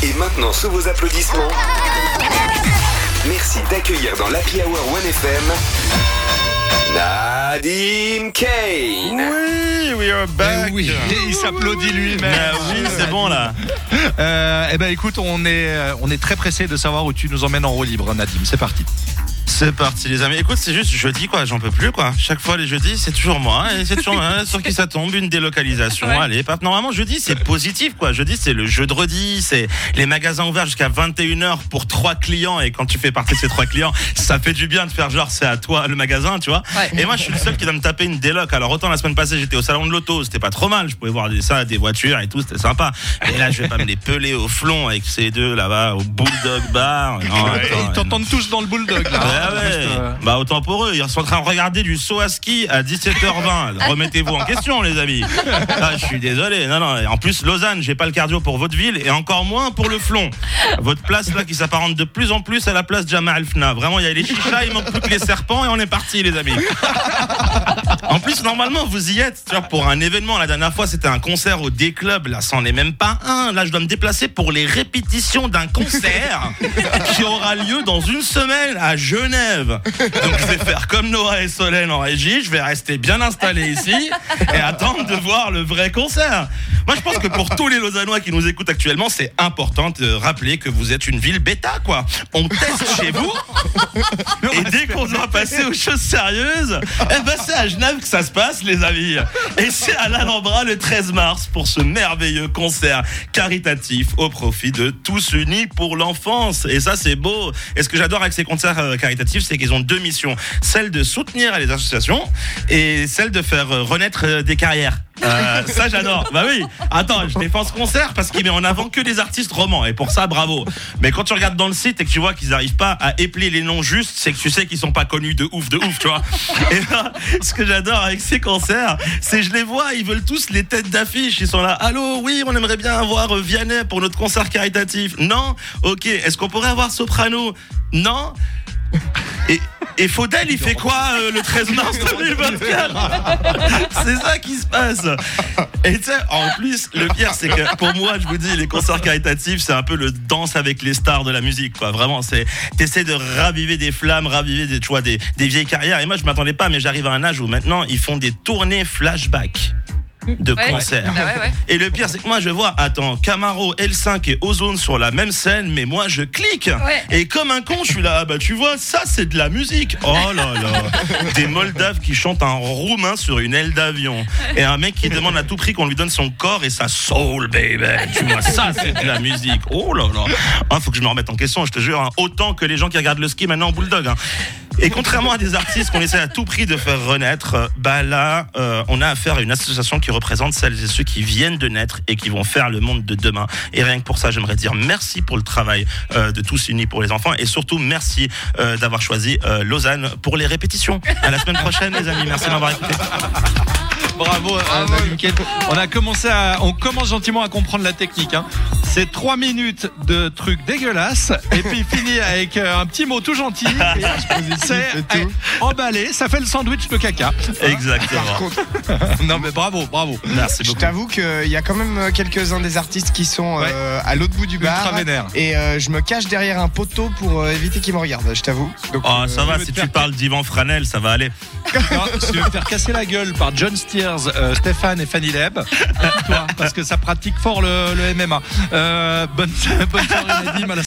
Et maintenant, sous vos applaudissements, merci d'accueillir dans l'Happy Hour 1FM Nadim Kane. Oui, we are back. Oui, il s'applaudit lui-même. Oui, c'est bon là. Écoute, on est très pressé de savoir où tu nous emmènes en roue libre, Nadim. C'est parti. C'est parti les amis. Écoute, c'est juste jeudi quoi, j'en peux plus quoi. Chaque fois les jeudis, c'est toujours moi et c'est toujours sur qui ça tombe, une délocalisation. Ouais. Allez, normalement jeudi, c'est positif quoi. Jeudi, c'est le jeudi, c'est les magasins ouverts jusqu'à 21h pour 3 clients et quand tu fais partie de ces 3 clients, ça fait du bien de faire genre c'est à toi le magasin, tu vois. Ouais. Et moi, je suis le seul qui doit me taper une déloc. Alors autant la semaine passée, j'étais au salon de l'auto, c'était pas trop mal, je pouvais voir des voitures et tout, c'était sympa. Et là, je vais pas me les peler au flon avec ces deux là-bas au Bulldog Bar. Non, Ils t'entendent tous dans le Bulldog là. Bah autant pour eux, ils sont en train de regarder du saut à ski à 17h20. Remettez-vous en question les amis. Ah, je suis désolé. Non. En plus Lausanne, j'ai pas le cardio pour votre ville et encore moins pour le flon. Votre place là qui s'apparente de plus en plus à la place Jamal Fna. Vraiment, il y a les chichas, il manque plus que les serpents et on est parti les amis. En plus normalement vous y êtes, tu vois, pour un événement. La dernière fois c'était un concert au D-Club. Là c'en est même pas un. Là je dois me déplacer pour les répétitions d'un concert qui aura lieu dans une semaine à Genève. Donc je vais faire comme Noah et Solène en régie, je vais rester bien installé ici et attendre de voir le vrai concert. Moi je pense que pour tous les Lausannois qui nous écoutent actuellement, c'est important de rappeler que vous êtes une ville bêta quoi. On teste chez vous et dès qu'on doit passer aux choses sérieuses, c'est à Genève que ça se passe les amis. Et c'est à l'Alhambra le 13 mars pour ce merveilleux concert caritatif au profit de Tous Unis pour l'enfance. Et ça c'est beau. Et ce que j'adore avec ces concerts caritatifs, c'est qu'ils ont 2 missions, celle de soutenir les associations et celle de faire renaître des carrières. Ça j'adore. Bah oui. Attends, je défends ce concert parce qu'il met en avant que des artistes romans et pour ça bravo. Mais quand tu regardes dans le site et que tu vois qu'ils n'arrivent pas à épeler les noms justes, c'est que tu sais qu'ils sont pas connus de ouf, tu vois. Et là, ce que j'adore avec ces concerts, c'est je les vois, ils veulent tous les têtes d'affiche. Ils sont là. Allô, oui, on aimerait bien avoir Vianney pour notre concert caritatif. Non. Ok. Est-ce qu'on pourrait avoir Soprano? Non. Et Faudel, il fait quoi le 13 mars 2024? C'est ça qui se passe. Et tu sais, en plus, le pire, c'est que pour moi, je vous dis, les concerts caritatifs, c'est un peu le danse avec les stars de la musique, quoi. Vraiment, t'essaies de raviver des flammes, raviver des vieilles carrières. Et moi, je m'attendais pas, mais j'arrive à un âge où maintenant, ils font des tournées flashback de concerts. Ouais. Et le pire, c'est que moi, je vois, Camaro, L5 et Ozone sur la même scène, mais moi, je clique. Ouais. Et comme un con, je suis là, tu vois, ça, c'est de la musique. Oh là là. Des Moldaves qui chantent un roumain sur une aile d'avion. Et un mec qui demande à tout prix qu'on lui donne son corps et sa soul, baby. Tu vois, ça, c'est de la musique. Oh là là. Faut que je me remette en question, je te jure. Autant que les gens qui regardent le ski maintenant en Bulldog. Et contrairement à des artistes qu'on essaie à tout prix de faire renaître, là, on a affaire à une association qui représente celles et ceux qui viennent de naître et qui vont faire le monde de demain. Et rien que pour ça, j'aimerais dire merci pour le travail de Tous Unis pour les enfants et surtout merci d'avoir choisi Lausanne pour les répétitions. À la semaine prochaine, les amis. Merci de m'avoir écouté. Bravo, Nadim Kane. On commence gentiment à comprendre la technique. C'est 3 minutes de trucs dégueulasses et puis fini avec un petit mot tout gentil. C'est emballé, ça fait le sandwich de caca. Exactement. Non mais bravo. Merci beaucoup. Je t'avoue qu'il y a quand même quelques-uns des artistes qui sont à l'autre bout du bar. Et je me cache derrière un poteau pour éviter qu'ils me regardent, je t'avoue. Donc, ça va, si tu parles d'Yvan Franel, ça va aller. Tu veux me faire casser la gueule par John Steers, Stéphane et Fanny Leb, toi, parce que ça pratique fort le MMA. Bonne soirée Nadim.